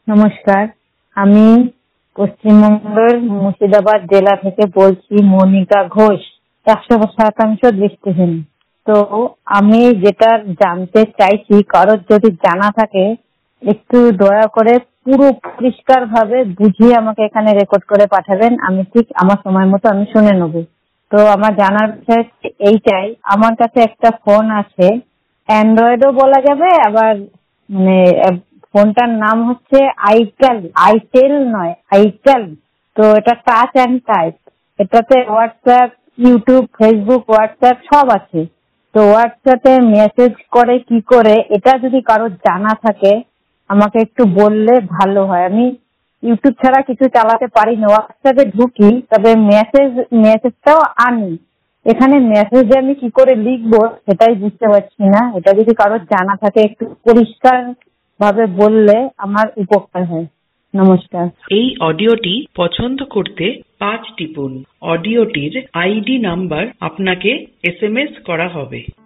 নমস্কার, আমি পশ্চিমবঙ্গের মুর্শিদাবাদ জেলা থেকে বলছি, মনিকা ঘোষ, 100% দৃষ্টিহীন। তো আমি যেটা জানতে চাইছি, কারোর যদি জানা থাকে একটু দয়া করে পুরো পরিষ্কার ভাবে বুঝিয়ে আমাকে এখানে রেকর্ড করে পাঠাবেন। আমি ঠিক আমার সময় মতো আমি শুনে নেব। তো আমার জানার বিষয় এইটাই, আমার কাছে একটা ফোন আছে, অ্যান্ড্রয়েডও বলা যাবে, আবার মানে ফোনটার নাম হচ্ছে আইটেল নয়, আইটেল। তো এটা টাচ অ্যান্ড টাইপ। এটাতে হোয়াটসঅ্যাপ, ইউটিউব, ফেসবুক, হোয়াটসঅ্যাপ সব আছে। তো হোয়াটসঅ্যাপে মেসেজ করে কি করে, এটা যদি কারোর জানা থাকে আমাকে একটু বললে ভালো হয়। আমি ইউটিউব ছাড়া কিছু চালাতে পারি না। হোয়াটসঅ্যাপে ঢুকি, তবে মেসেজটাও আনি। এখানে মেসেজে আমি কি করে লিখবো সেটাই বুঝতে পারছি না। এটা যদি কারোর জানা থাকে একটু পরিষ্কার ভাবে বললে আমার উপকার হয়। নমস্কার। এই অডিওটি পছন্দ করতে 5 টিপুন। অডিওটির আইডি নাম্বার আপনাকে SMS করা হবে।